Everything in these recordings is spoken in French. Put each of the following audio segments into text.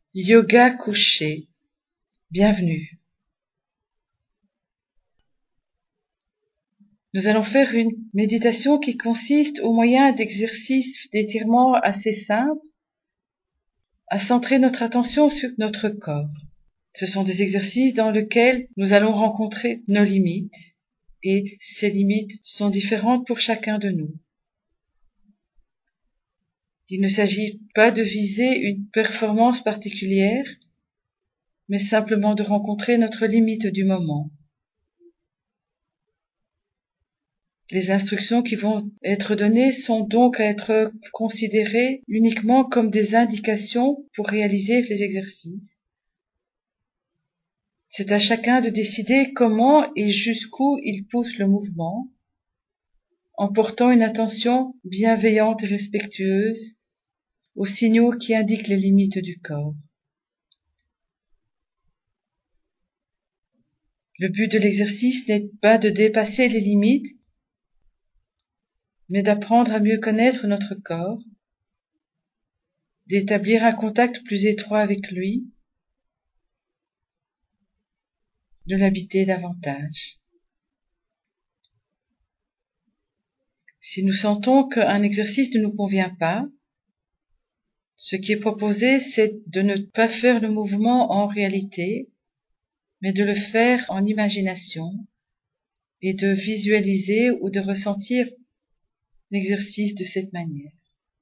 Yoga couché. Bienvenue. Nous allons faire une méditation qui consiste, au moyen d'exercices d'étirement assez simples, à centrer notre attention sur notre corps. Ce sont des exercices dans lesquels nous allons rencontrer nos limites, et ces limites sont différentes pour chacun de nous. Il ne s'agit pas de viser une performance particulière, mais simplement de rencontrer notre limite du moment. Les instructions qui vont être données sont donc à être considérées uniquement comme des indications pour réaliser les exercices. C'est à chacun de décider comment et jusqu'où il pousse le mouvement, en portant une attention bienveillante et respectueuse aux signaux qui indiquent les limites du corps. Le but de l'exercice n'est pas de dépasser les limites, mais d'apprendre à mieux connaître notre corps, d'établir un contact plus étroit avec lui, de l'habiter davantage. Si nous sentons qu'un exercice ne nous convient pas, ce qui est proposé, c'est de ne pas faire le mouvement en réalité, mais de le faire en imagination et de visualiser ou de ressentir l'exercice de cette manière.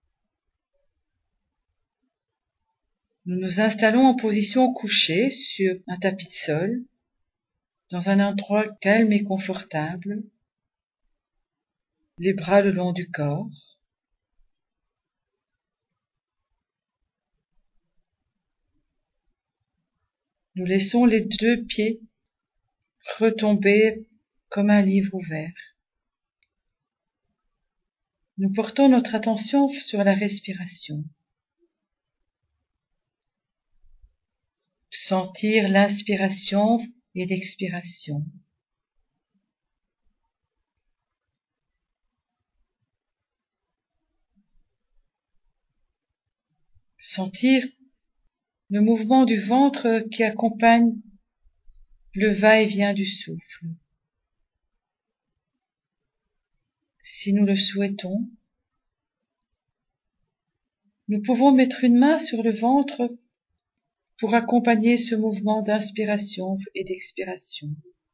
Nous nous installons en position couchée sur un tapis de sol, dans un endroit calme et confortable, les bras le long du corps. Nous laissons les deux pieds retomber comme un livre ouvert. Nous portons notre attention sur la respiration. Sentir l'inspiration et l'expiration. Sentir le mouvement du ventre qui accompagne le va-et-vient du souffle. Si nous le souhaitons, nous pouvons mettre une main sur le ventre pour accompagner ce mouvement d'inspiration et d'expiration.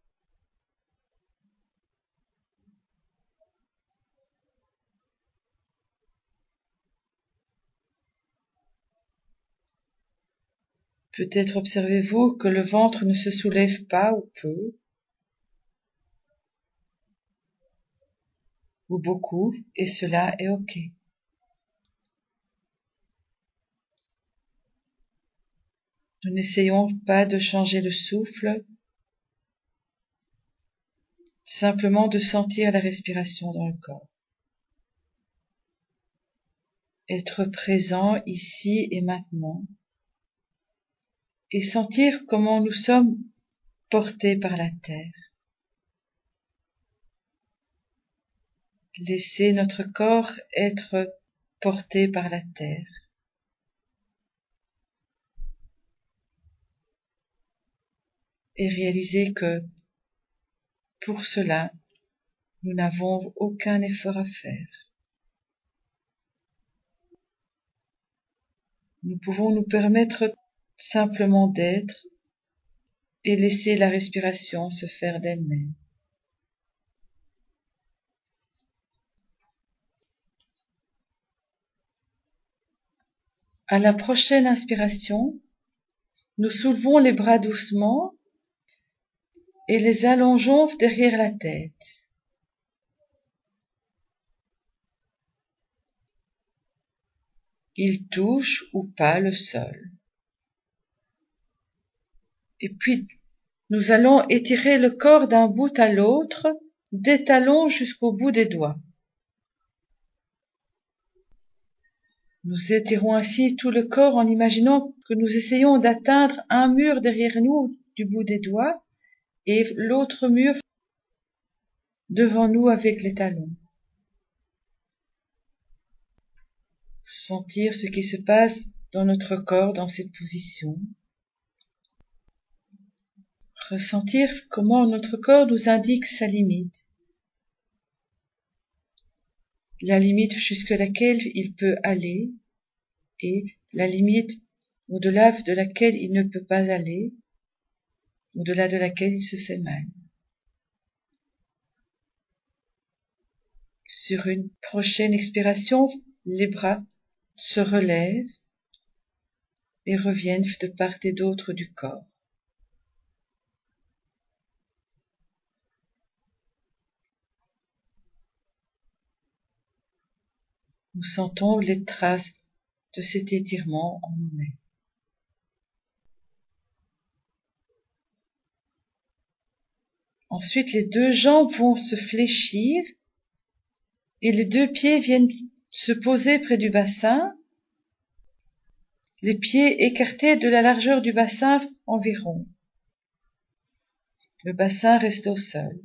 Peut-être observez-vous que le ventre ne se soulève pas ou peu, ou beaucoup, et cela est OK. Nous n'essayons pas de changer le souffle, simplement de sentir la respiration dans le corps. Être présent ici et maintenant, et sentir comment nous sommes portés par la terre. Laisser notre corps être porté par la terre. Et réaliser que, pour cela, nous n'avons aucun effort à faire. Nous pouvons nous permettre simplement d'être et laisser la respiration se faire d'elle-même. À la prochaine inspiration, nous soulevons les bras doucement et les allongeons derrière la tête. Ils touchent ou pas le sol. Et puis, nous allons étirer le corps d'un bout à l'autre, des talons jusqu'au bout des doigts. Nous étirons ainsi tout le corps en imaginant que nous essayons d'atteindre un mur derrière nous du bout des doigts et l'autre mur devant nous avec les talons. Sentir ce qui se passe dans notre corps dans cette position. Ressentir comment notre corps nous indique sa limite. La limite jusqu'à laquelle il peut aller et la limite au-delà de laquelle il ne peut pas aller, au-delà de laquelle il se fait mal. Sur une prochaine expiration, les bras se relèvent et reviennent de part et d'autre du corps. Nous sentons les traces de cet étirement en nous-mêmes. Ensuite, les deux jambes vont se fléchir et les deux pieds viennent se poser près du bassin, les pieds écartés de la largeur du bassin environ. Le bassin reste au sol.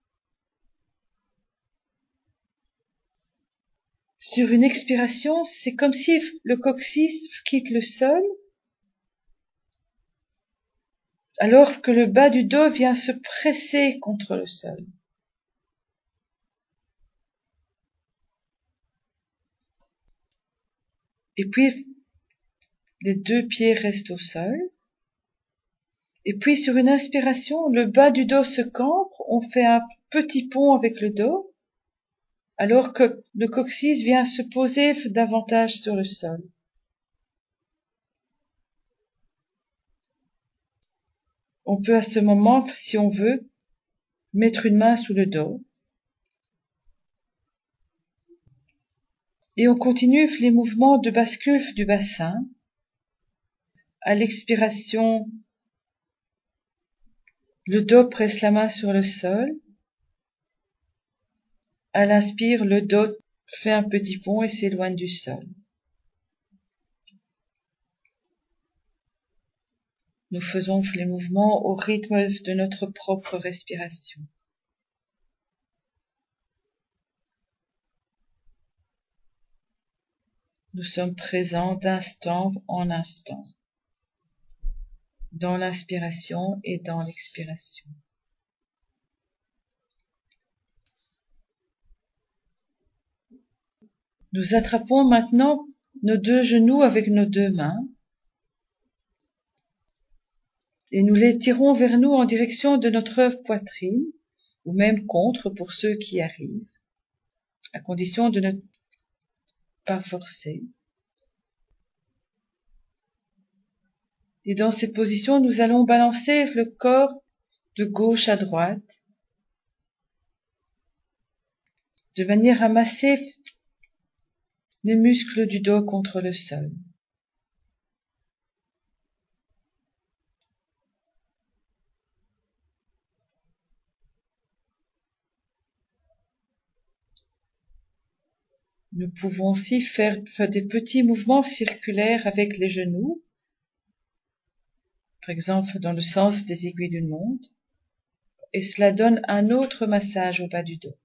Sur une expiration, c'est comme si le coccyx quitte le sol, alors que le bas du dos vient se presser contre le sol. Et puis, les deux pieds restent au sol. Et puis, sur une inspiration, le bas du dos se cambre, on fait un petit pont avec le dos, alors que le coccyx vient se poser davantage sur le sol. On peut à ce moment, si on veut, mettre une main sous le dos. Et on continue les mouvements de bascule du bassin. À l'expiration, le dos presse la main sur le sol. À l'inspire, le dos fait un petit pont et s'éloigne du sol. Nous faisons les mouvements au rythme de notre propre respiration. Nous sommes présents d'instant en instant, dans l'inspiration et dans l'expiration. Nous attrapons maintenant nos deux genoux avec nos deux mains et nous les tirons vers nous en direction de notre poitrine, ou même contre pour ceux qui y arrivent, à condition de ne pas forcer. Et dans cette position, nous allons balancer le corps de gauche à droite, de manière à masser les muscles du dos contre le sol. Nous pouvons aussi faire des petits mouvements circulaires avec les genoux, par exemple dans le sens des aiguilles d'une montre, et cela donne un autre massage au bas du dos.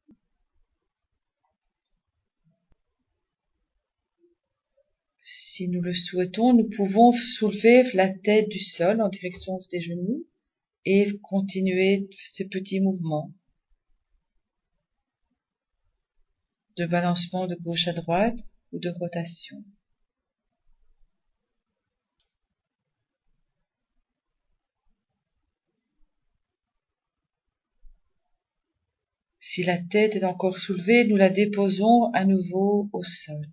Si nous le souhaitons, nous pouvons soulever la tête du sol en direction des genoux et continuer ces petits mouvements de balancement de gauche à droite ou de rotation. Si la tête est encore soulevée, nous la déposons à nouveau au sol.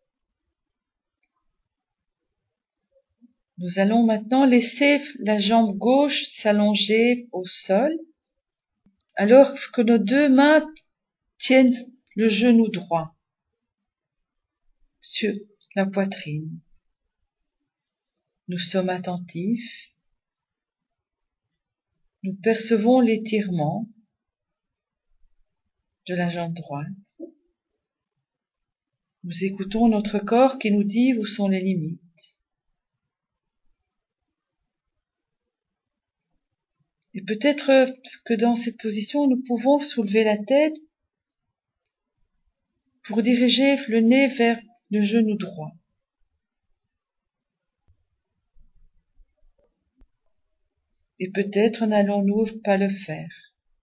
Nous allons maintenant laisser la jambe gauche s'allonger au sol, alors que nos deux mains tiennent le genou droit sur la poitrine. Nous sommes attentifs. Nous percevons l'étirement de la jambe droite. Nous écoutons notre corps qui nous dit où sont les limites. Et peut-être que dans cette position, nous pouvons soulever la tête pour diriger le nez vers le genou droit. et peut-être n'allons-nous pas le faire.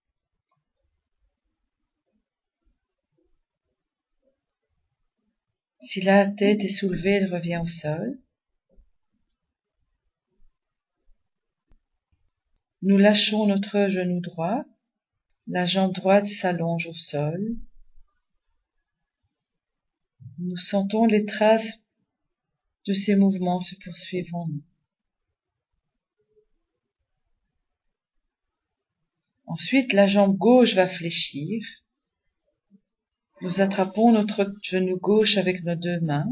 Si la tête est soulevée, elle revient au sol. Nous lâchons notre genou droit, la jambe droite s'allonge au sol. Nous sentons les traces de ces mouvements se poursuivre en nous. Ensuite, la jambe gauche va fléchir. Nous attrapons notre genou gauche avec nos deux mains,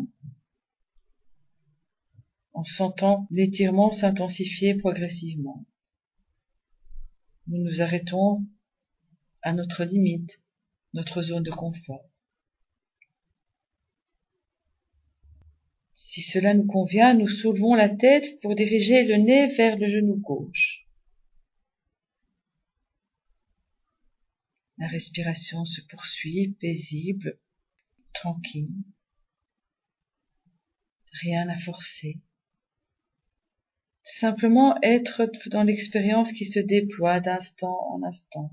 en sentant l'étirement s'intensifier progressivement. Nous nous arrêtons à notre limite, notre zone de confort. Si cela nous convient, nous soulevons la tête pour diriger le nez vers le genou gauche. La respiration se poursuit, paisible, tranquille. Rien à forcer. Simplement être dans l'expérience qui se déploie d'instant en instant.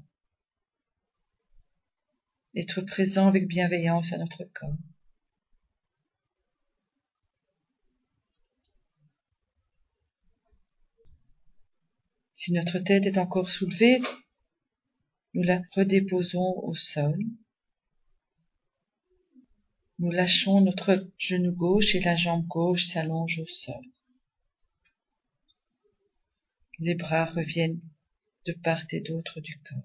Être présent avec bienveillance à notre corps. Si notre tête est encore soulevée, nous la redéposons au sol. Nous lâchons notre genou gauche et la jambe gauche s'allonge au sol. Les bras reviennent de part et d'autre du corps.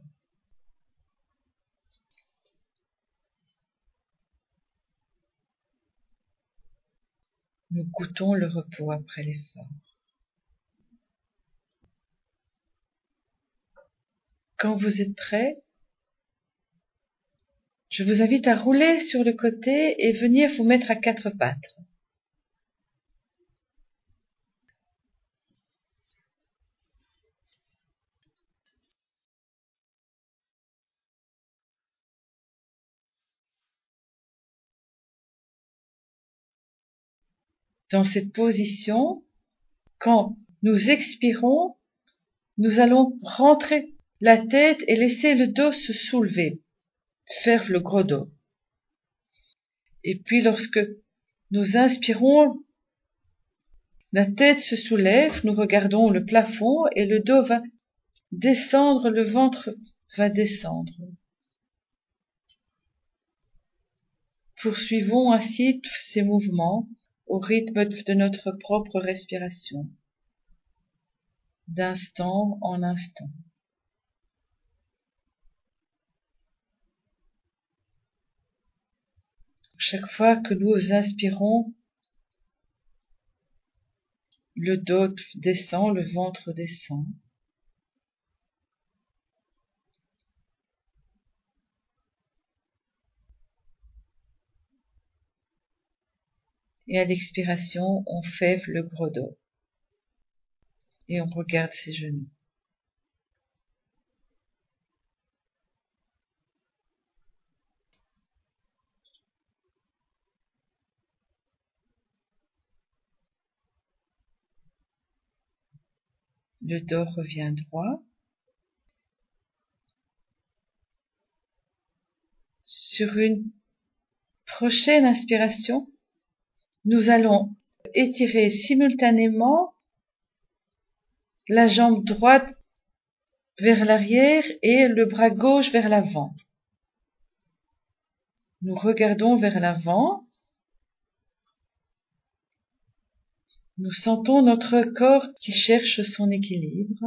Nous goûtons le repos après l'effort. Quand vous êtes prêt, je vous invite à rouler sur le côté et venir vous mettre à quatre pattes. Dans cette position, quand nous expirons, nous allons rentrer la tête et laisser le dos se soulever, faire le gros dos. Et puis lorsque nous inspirons, la tête se soulève, nous regardons le plafond et le dos va descendre, le ventre va descendre. Poursuivons ainsi ces mouvements au rythme de notre propre respiration, d'instant en instant. Chaque fois que nous inspirons, le dos descend, le ventre descend. Et à l'expiration, on fève le gros dos. Et on regarde ses genoux. Le dos revient droit. Sur une prochaine inspiration, nous allons étirer simultanément la jambe droite vers l'arrière et le bras gauche vers l'avant. Nous regardons vers l'avant. Nous sentons notre corps qui cherche son équilibre.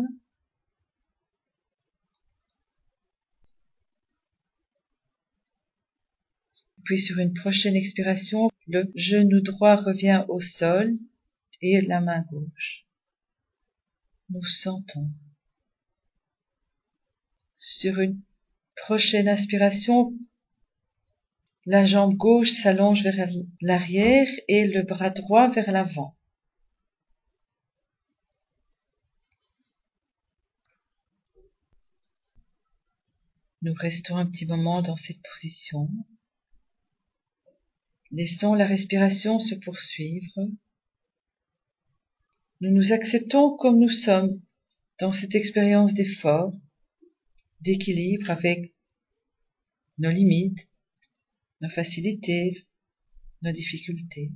Puis sur une prochaine expiration, le genou droit revient au sol et la main gauche. Nous sentons. Sur une prochaine inspiration, la jambe gauche s'allonge vers l'arrière et le bras droit vers l'avant. Nous restons un petit moment dans cette position. Laissons la respiration se poursuivre. Nous nous acceptons comme nous sommes dans cette expérience d'effort, d'équilibre avec nos limites, nos facilités, nos difficultés.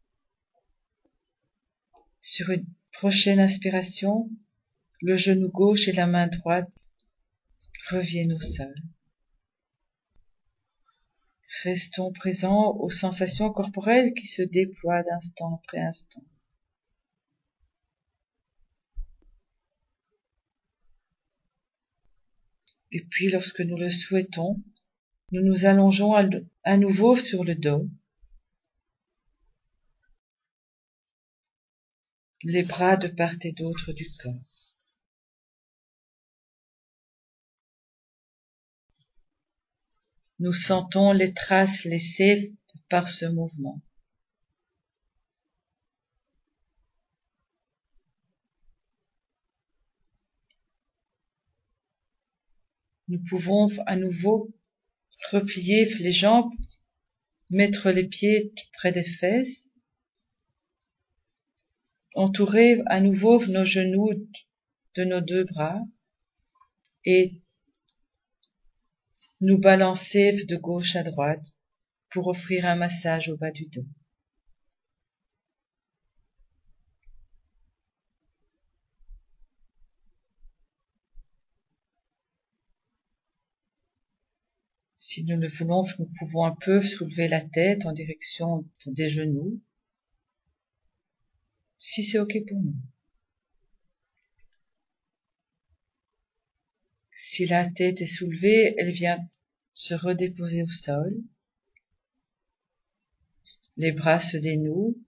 Sur une prochaine inspiration, le genou gauche et la main droite reviennent au sol. Restons présents aux sensations corporelles qui se déploient d'instant après instant. Et puis, lorsque nous le souhaitons, nous nous allongeons à nouveau sur le dos, les bras de part et d'autre du corps. Nous sentons les traces laissées par ce mouvement. Nous pouvons à nouveau replier les jambes, mettre les pieds près des fesses, entourer à nouveau nos genoux de nos deux bras et nous balancer de gauche à droite pour offrir un massage au bas du dos. Si nous le voulons, nous pouvons un peu soulever la tête en direction des genoux, si c'est OK pour nous. Si la tête est soulevée, elle vient se redéposer au sol. Les bras se dénouent.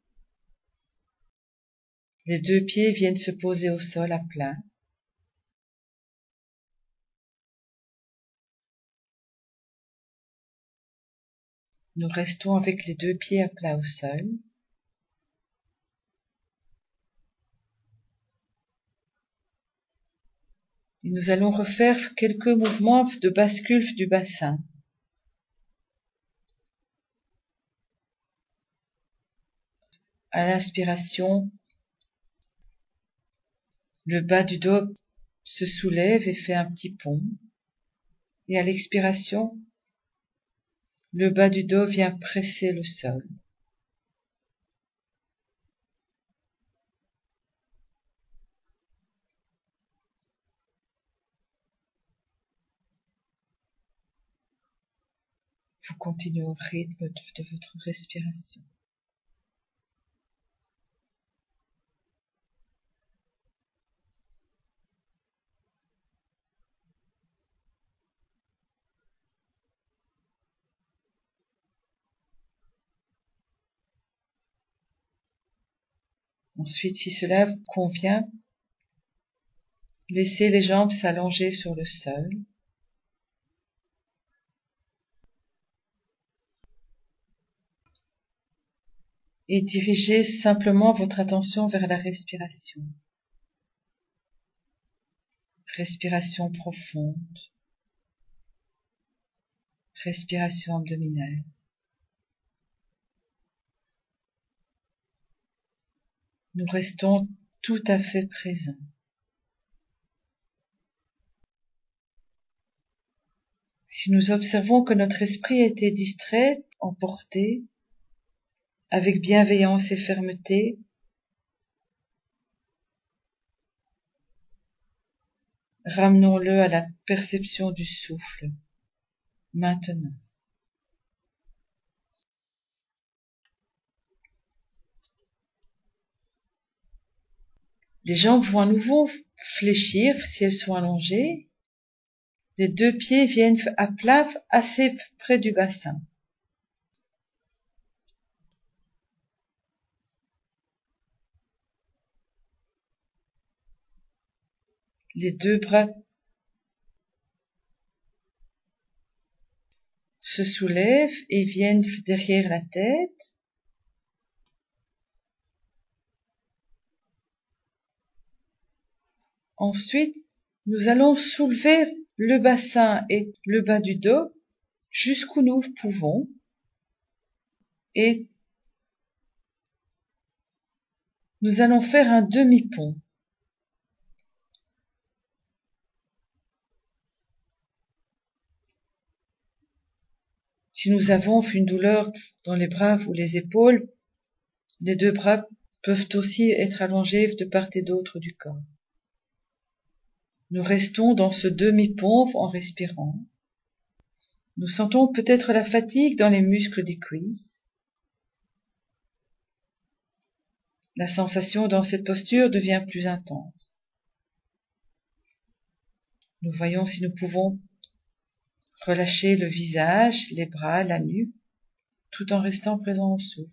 Les deux pieds viennent se poser au sol à plat. Nous restons avec les deux pieds à plat au sol. Et nous allons refaire quelques mouvements de bascule du bassin. À l'inspiration, le bas du dos se soulève et fait un petit pont. Et à l'expiration, le bas du dos vient presser le sol. Vous continuez au rythme de votre respiration. Ensuite, si cela vous convient, laissez les jambes s'allonger sur le sol. Et dirigez simplement votre attention vers la respiration. Respiration profonde. Respiration abdominale. Nous restons tout à fait présents. Si nous observons que notre esprit a été distrait, emporté, avec bienveillance et fermeté, ramenons-le à la perception du souffle, maintenant. Les jambes vont à nouveau fléchir si elles sont allongées. Les deux pieds viennent à plat, assez près du bassin. Les deux bras se soulèvent et viennent derrière la tête. Ensuite, nous allons soulever le bassin et le bas du dos jusqu'où nous pouvons et nous allons faire un demi-pont. Si nous avons une douleur dans les bras ou les épaules, les deux bras peuvent aussi être allongés de part et d'autre du corps. Nous restons dans ce demi-pompe en respirant. Nous sentons peut-être la fatigue dans les muscles des cuisses. La sensation dans cette posture devient plus intense. Nous voyons si nous pouvons relâcher le visage, les bras, la nuque, tout en restant présent au souffle.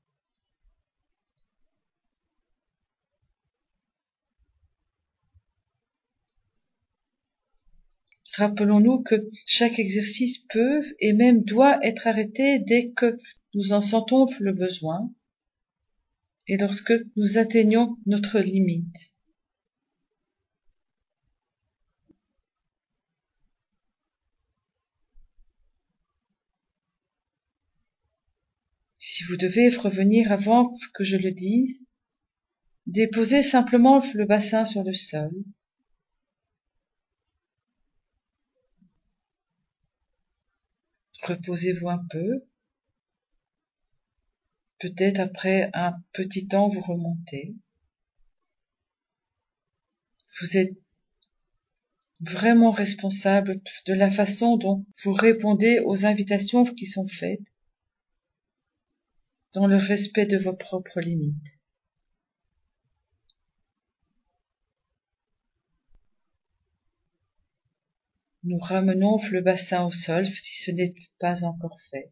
Rappelons-nous que chaque exercice peut et même doit être arrêté dès que nous en sentons le besoin et lorsque nous atteignons notre limite. Si vous devez revenir avant que je le dise, déposez simplement le bassin sur le sol. Reposez-vous un peu. Peut-être après un petit temps, vous remontez. Vous êtes vraiment responsable de la façon dont vous répondez aux invitations qui sont faites dans le respect de vos propres limites. Nous ramenons le bassin au sol si ce n'est pas encore fait.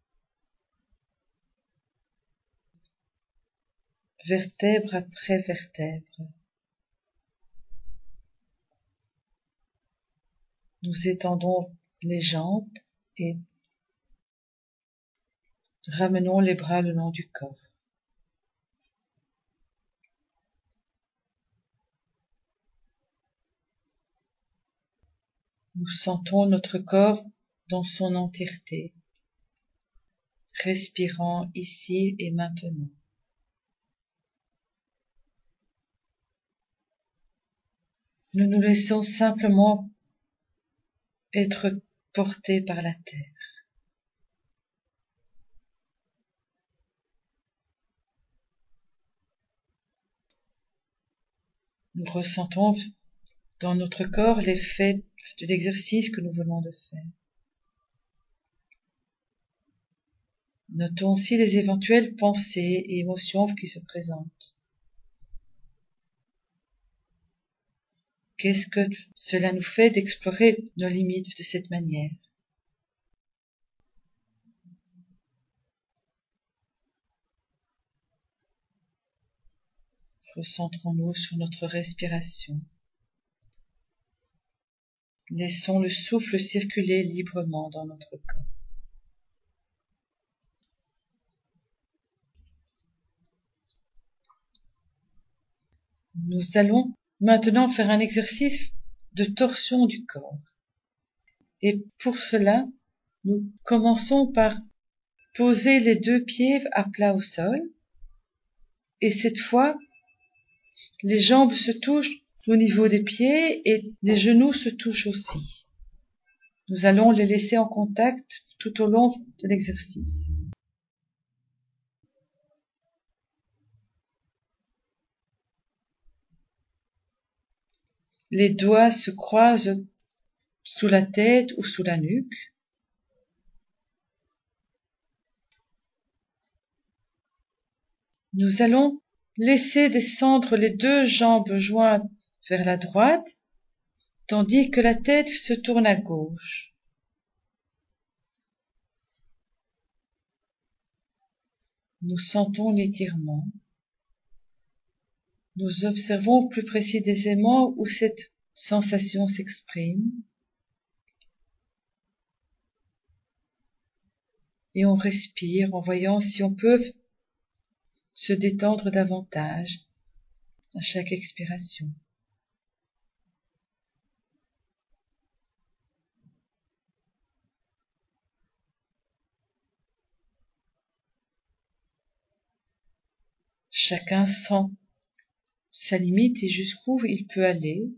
Vertèbre après vertèbre. Nous étendons les jambes et ramenons les bras le long du corps. Nous sentons notre corps dans son entièreté, respirant ici et maintenant. Nous nous laissons simplement être portés par la terre. Nous ressentons dans notre corps l'effet de l'exercice que nous venons de faire. Notons aussi les éventuelles pensées et émotions qui se présentent. Qu'est-ce que cela nous fait d'explorer nos limites de cette manière? Recentrons-nous sur notre respiration. Laissons le souffle circuler librement dans notre corps. Nous allons maintenant faire un exercice de torsion du corps. Et pour cela, nous commençons par poser les deux pieds à plat au sol. Et cette fois, les jambes se touchent au niveau des pieds et les genoux se touchent aussi. Nous allons les laisser en contact tout au long de l'exercice. Les doigts se croisent sous la tête ou sous la nuque. Nous allons laisser descendre les deux jambes jointes vers la droite, tandis que la tête se tourne à gauche. Nous sentons l'étirement. Nous observons plus précisément où cette sensation s'exprime. Et on respire en voyant si on peut se détendre davantage à chaque expiration. Chacun sent sa limite et jusqu'où il peut aller.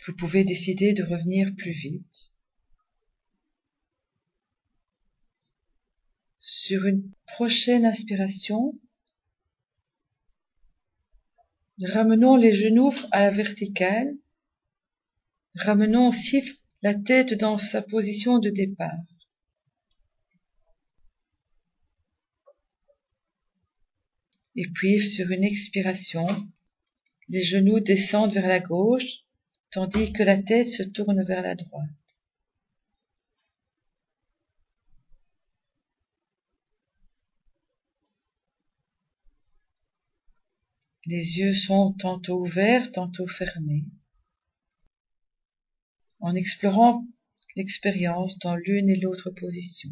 Vous pouvez décider de revenir plus vite. Sur une prochaine inspiration, ramenons les genoux à la verticale. Ramenons aussi la tête dans sa position de départ. Et puis, sur une expiration, les genoux descendent vers la gauche, tandis que la tête se tourne vers la droite. Les yeux sont tantôt ouverts, tantôt fermés, en explorant l'expérience dans l'une et l'autre position.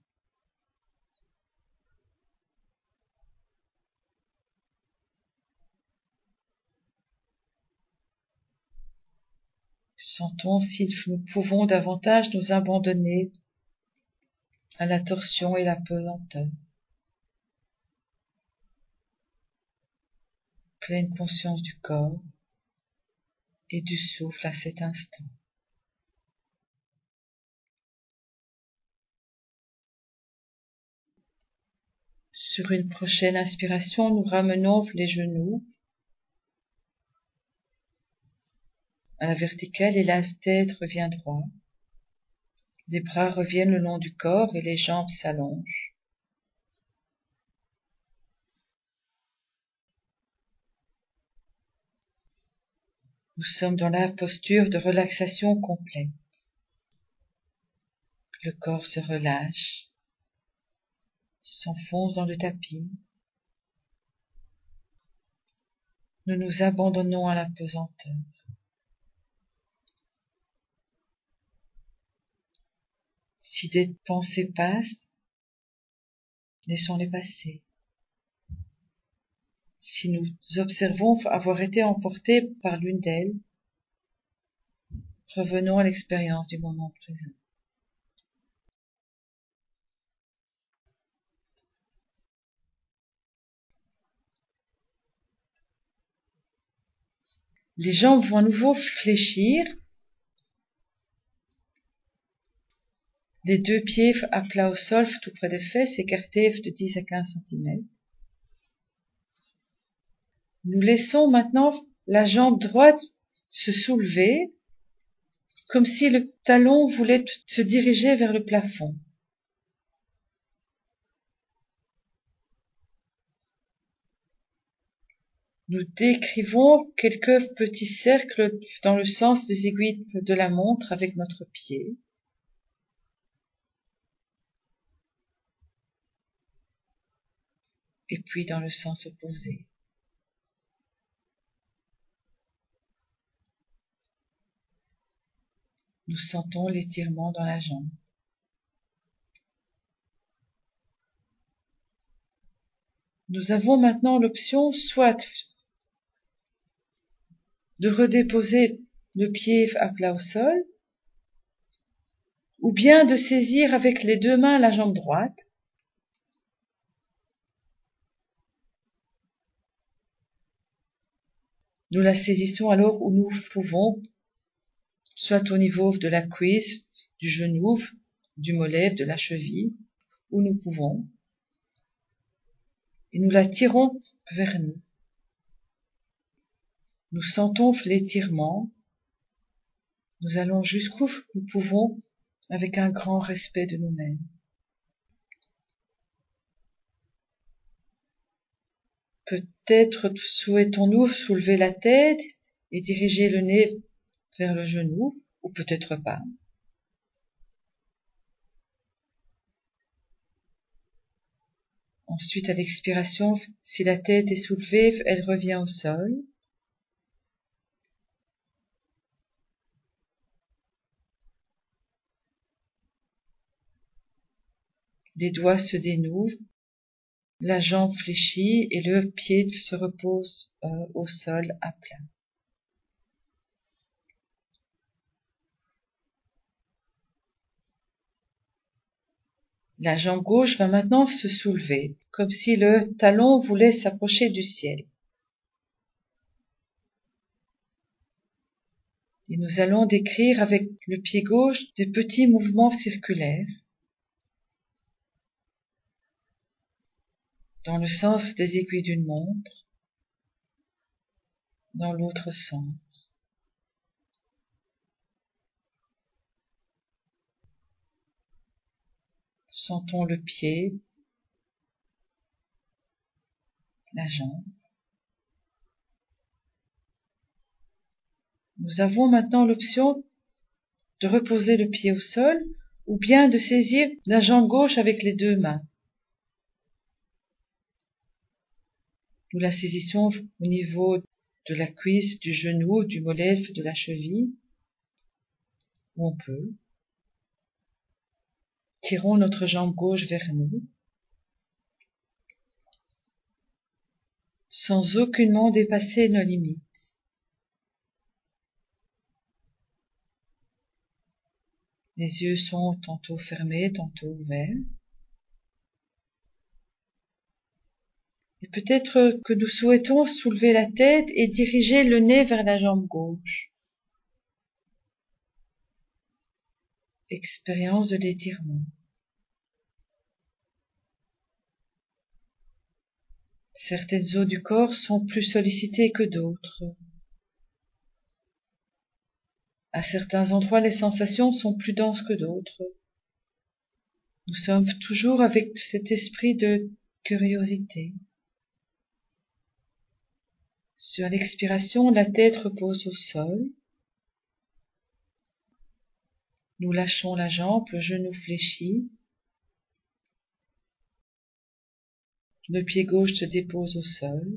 Sentons si nous pouvons davantage nous abandonner à la torsion et la pesanteur. Pleine conscience du corps et du souffle à cet instant. Sur une prochaine inspiration, nous ramenons les genoux à la verticale et la tête revient droite. Les bras reviennent le long du corps et les jambes s'allongent. Nous sommes dans la posture de relaxation complète. Le corps se relâche, s'enfonce dans le tapis. Nous nous abandonnons à la pesanteur. Si des pensées passent, laissons-les passer. Si nous observons avoir été emportés par l'une d'elles, revenons à l'expérience du moment présent. Les jambes vont à nouveau fléchir. Les deux pieds à plat au sol, tout près des fesses, écartés de 10 à 15 cm. Nous laissons maintenant la jambe droite se soulever, comme si le talon voulait se diriger vers le plafond. Nous décrivons quelques petits cercles dans le sens des aiguilles de la montre avec notre pied. Et puis dans le sens opposé. Nous sentons l'étirement dans la jambe. Nous avons maintenant l'option soit de redéposer le pied à plat au sol, ou bien de saisir avec les deux mains la jambe droite. Nous la saisissons alors où nous pouvons, soit au niveau de la cuisse, du genou, du mollet, de la cheville, où nous pouvons, et nous la tirons vers nous. Nous sentons l'étirement, nous allons jusqu'où nous pouvons avec un grand respect de nous-mêmes. Peut-être souhaitons-nous soulever la tête et diriger le nez vers le genou, ou peut-être pas. Ensuite, à l'expiration, si la tête est soulevée, elle revient au sol. Les doigts se dénouent, la jambe fléchit et le pied se repose au sol à plat. La jambe gauche va maintenant se soulever, comme si le talon voulait s'approcher du ciel. Et nous allons décrire avec le pied gauche des petits mouvements circulaires dans le sens des aiguilles d'une montre, dans l'autre sens. Sentons le pied, la jambe. Nous avons maintenant l'option de reposer le pied au sol ou bien de saisir la jambe gauche avec les deux mains. Nous la saisissons au niveau de la cuisse, du genou, du mollet, de la cheville, où on peut. Tirons notre jambe gauche vers nous, sans aucunement dépasser nos limites. Les yeux sont tantôt fermés, tantôt ouverts. Et peut-être que nous souhaitons soulever la tête et diriger le nez vers la jambe gauche. Expérience de l'étirement. Certaines zones du corps sont plus sollicitées que d'autres. À certains endroits, les sensations sont plus denses que d'autres. Nous sommes toujours avec cet esprit de curiosité. Sur l'expiration, la tête repose au sol. Nous lâchons la jambe, le genou fléchi. Le pied gauche se dépose au sol.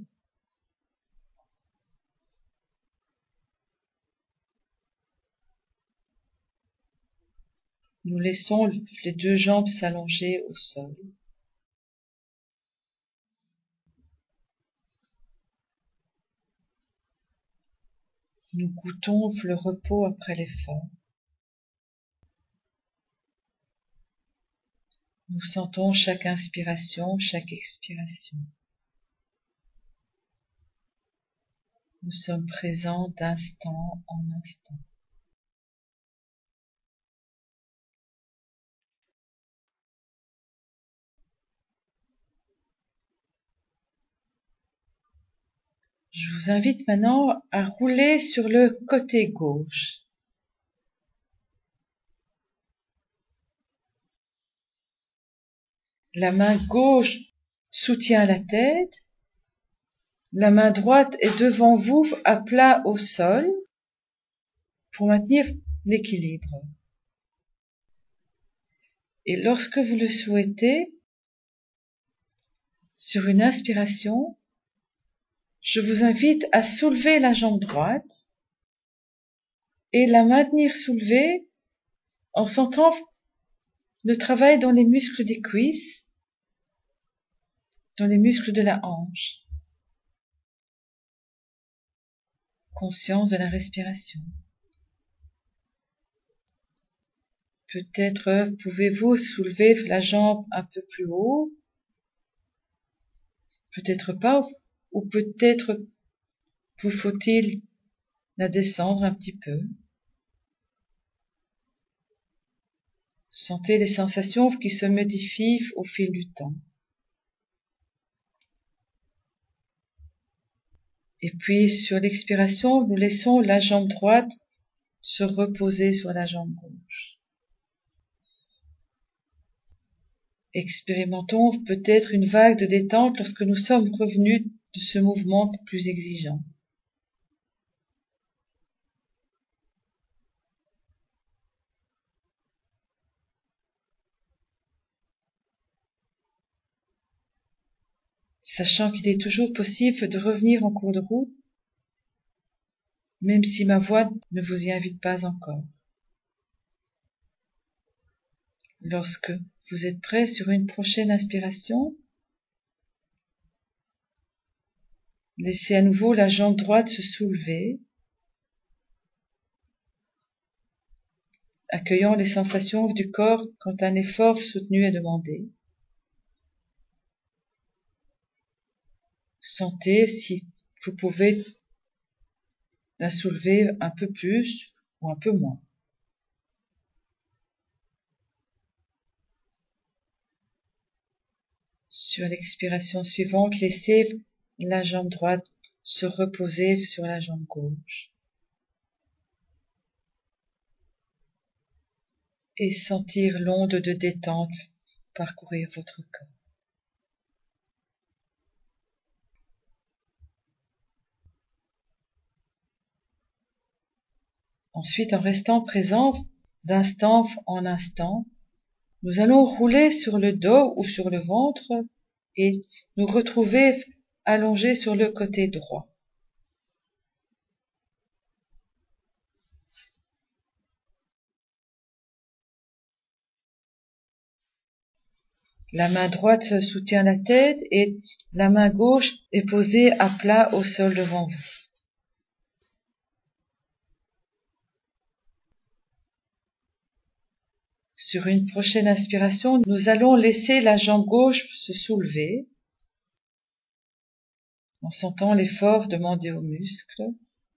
Nous laissons les deux jambes s'allonger au sol. Nous goûtons le repos après l'effort. Nous sentons chaque inspiration, chaque expiration. Nous sommes présents d'instant en instant. Je vous invite maintenant à rouler sur le côté gauche. La main gauche soutient la tête. La main droite est devant vous, à plat au sol, pour maintenir l'équilibre. Et lorsque vous le souhaitez, sur une inspiration, je vous invite à soulever la jambe droite et la maintenir soulevée en sentant le travail dans les muscles des cuisses, dans les muscles de la hanche. Conscience de la respiration. Peut-être pouvez-vous soulever la jambe un peu plus haut, peut-être pas, ou peut-être vous faut-il la descendre un petit peu. Sentez les sensations qui se modifient au fil du temps. Et puis, sur l'expiration, nous laissons la jambe droite se reposer sur la jambe gauche. Expérimentons peut-être une vague de détente lorsque nous sommes revenus de ce mouvement plus exigeant. Sachant qu'il est toujours possible de revenir en cours de route, même si ma voix ne vous y invite pas encore. Lorsque vous êtes prêt sur une prochaine inspiration, laissez à nouveau la jambe droite se soulever, accueillant les sensations du corps quand un effort soutenu est demandé. Sentez si vous pouvez la soulever un peu plus ou un peu moins. Sur l'expiration suivante, laissez la jambe droite se reposer sur la jambe gauche et sentir l'onde de détente parcourir votre corps. Ensuite, en restant présent d'instant en instant, nous allons rouler sur le dos ou sur le ventre et nous retrouver allongés sur le côté droit. La main droite soutient la tête et la main gauche est posée à plat au sol devant vous. Sur une prochaine inspiration, nous allons laisser la jambe gauche se soulever en sentant l'effort demandé aux muscles.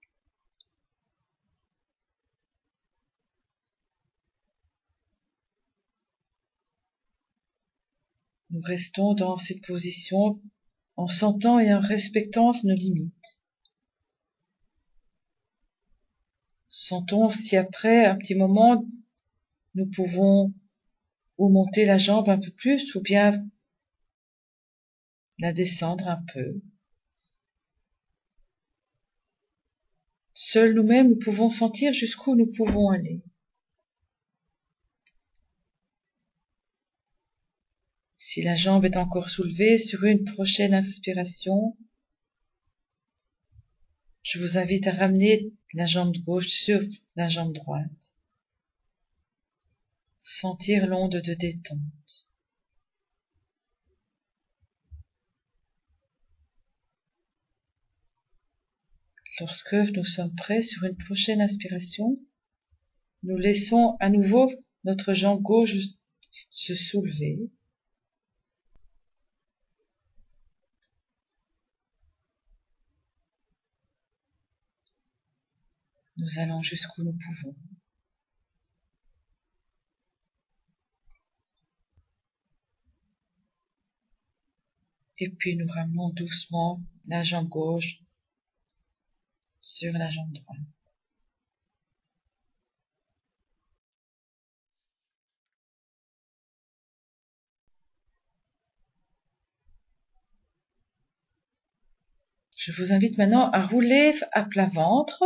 Nous restons dans cette position en sentant et en respectant nos limites. Sentons si après un petit moment, nous pouvons ou monter la jambe un peu plus ou bien la descendre un peu. Seuls nous-mêmes, nous pouvons sentir jusqu'où nous pouvons aller. Si la jambe est encore soulevée, sur une prochaine inspiration, je vous invite à ramener la jambe gauche sur la jambe droite. Sentir l'onde de détente. Lorsque nous sommes prêts, sur une prochaine inspiration, nous laissons à nouveau notre jambe gauche se soulever. Nous allons jusqu'où nous pouvons. Et puis nous ramenons doucement la jambe gauche sur la jambe droite. Je vous invite maintenant à rouler à plat ventre.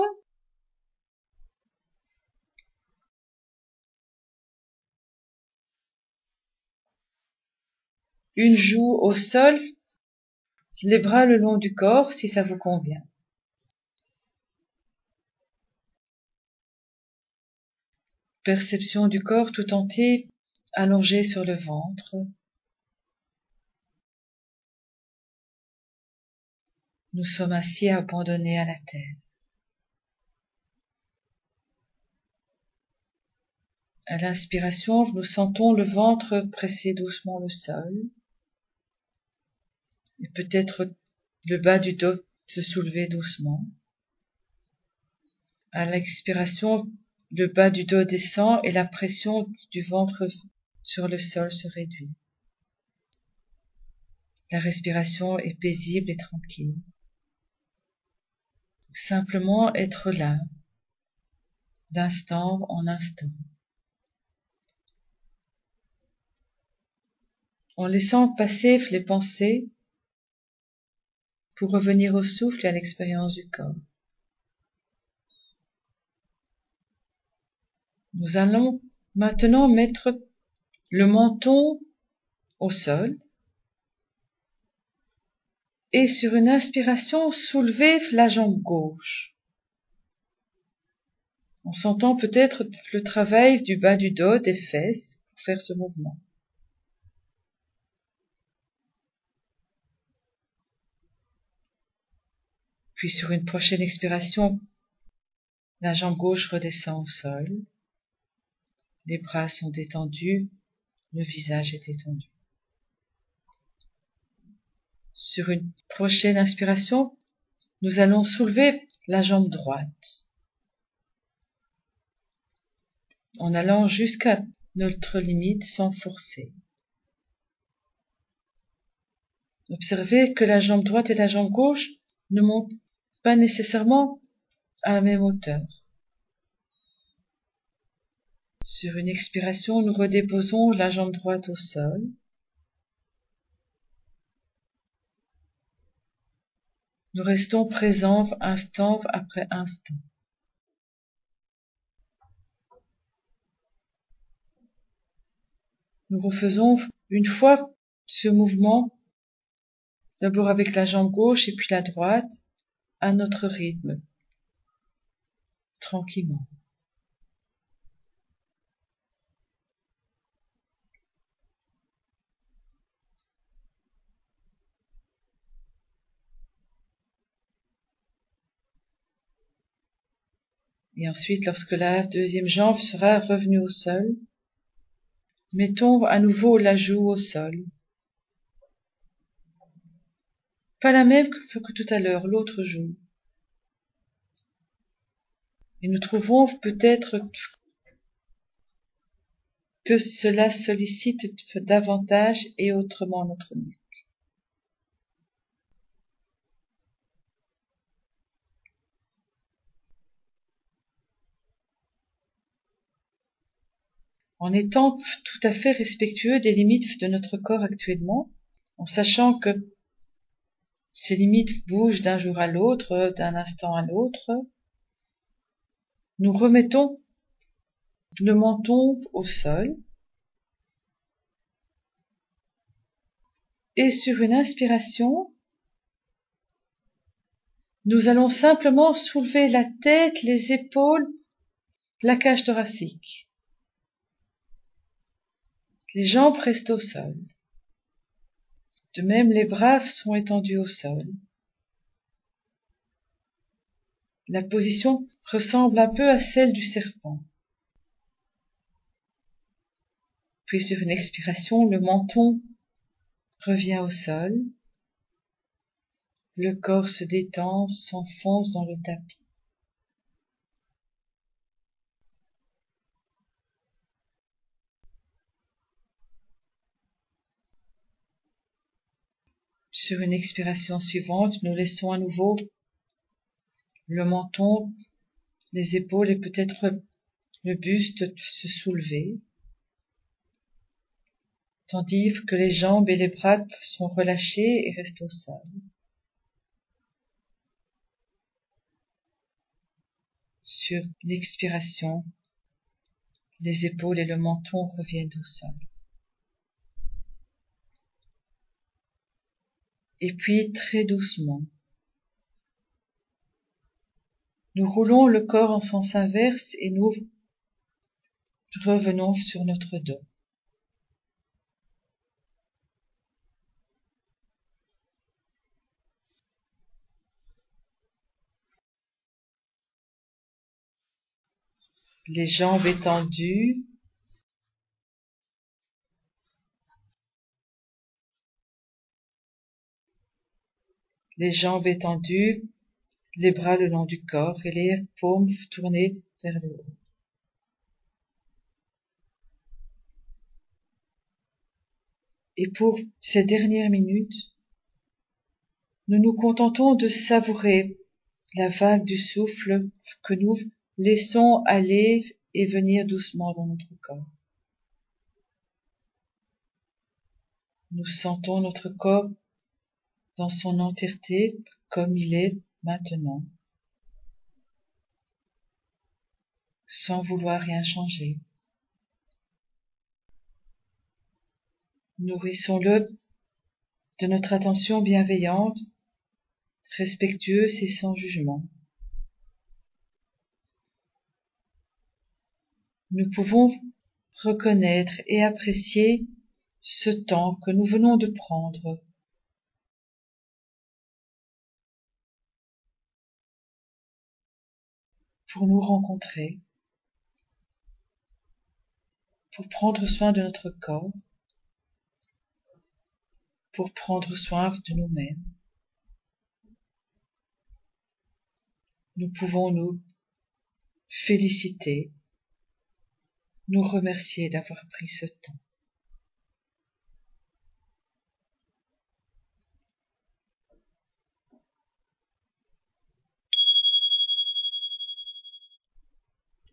Une joue au sol, les bras le long du corps si ça vous convient. Perception du corps tout entier allongé sur le ventre. Nous sommes assis abandonnés à la terre. À l'inspiration, nous sentons le ventre presser doucement le sol et peut-être le bas du dos se soulever doucement. À l'expiration, le bas du dos descend et la pression du ventre sur le sol se réduit. La respiration est paisible et tranquille. Simplement être là, d'instant en instant. En laissant passer les pensées pour revenir au souffle et à l'expérience du corps. Nous allons maintenant mettre le menton au sol et sur une inspiration, soulever la jambe gauche. En sentant peut-être le travail du bas du dos, des fesses pour faire ce mouvement. Puis sur une prochaine expiration, la jambe gauche redescend au sol. Les bras sont détendus, le visage est détendu. Sur une prochaine inspiration, nous allons soulever la jambe droite. en allant jusqu'à notre limite sans forcer. Observez que la jambe droite et la jambe gauche ne montent pas nécessairement à la même hauteur. Sur une expiration, nous redéposons la jambe droite au sol. Nous restons présents instant après instant. Nous refaisons une fois ce mouvement, d'abord avec la jambe gauche et puis la droite, à notre rythme, tranquillement. Et ensuite, lorsque la deuxième jambe sera revenue au sol, mettons à nouveau la joue au sol. Pas la même que tout à l'heure, l'autre joue. Et nous trouvons peut-être que cela sollicite davantage et autrement notre nuque. En étant tout à fait respectueux des limites de notre corps actuellement, en sachant que ces limites bougent d'un jour à l'autre, d'un instant à l'autre, nous remettons le menton au sol et sur une inspiration, nous allons simplement soulever la tête, les épaules, la cage thoracique. Les jambes restent au sol. De même, les bras sont étendus au sol. La position ressemble un peu à celle du serpent. Puis sur une expiration, le menton revient au sol. Le corps se détend, s'enfonce dans le tapis. Sur une expiration suivante, nous laissons à nouveau le menton, les épaules et peut-être le buste se soulever, tandis que les jambes et les bras sont relâchés et restent au sol. Sur l'expiration, les épaules et le menton reviennent au sol. Et puis, très doucement, nous roulons le corps en sens inverse et nous revenons sur notre dos. Les jambes étendues, les bras le long du corps et les paumes tournées vers le haut. Et pour ces dernières minutes, nous nous contentons de savourer la vague du souffle que nous laissons aller et venir doucement dans notre corps. Nous sentons notre corps dans son entièreté comme il est maintenant, sans vouloir rien changer. Nourrissons-le de notre attention bienveillante, respectueuse et sans jugement. Nous pouvons reconnaître et apprécier ce temps que nous venons de prendre pour nous rencontrer, pour prendre soin de notre corps, pour prendre soin de nous-mêmes. Nous pouvons nous féliciter nous remercier d'avoir pris ce temps.